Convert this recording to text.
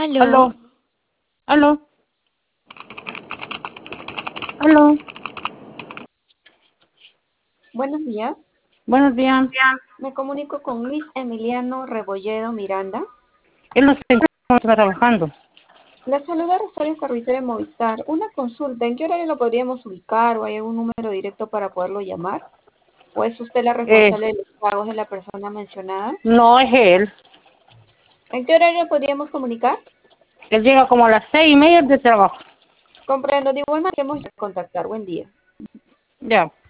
Aló, Aló, aló, aló. buenos días. Buenos días. Me comunico con Luis Emiliano Rebolledo Miranda. Él no se encuentra trabajando. La saluda Rosario Carrizal de Movistar. Una consulta, ¿en qué horario lo podríamos ubicar o hay algún número directo para poderlo llamar? ¿O es usted la Eh, responsable de los pagos de la persona mencionada? no es él. ¿En qué horario podríamos comunicar? Él llega como a las 6:30 de trabajo. Comprendo, de igual manera hemos de contactar. Buen día. Ya.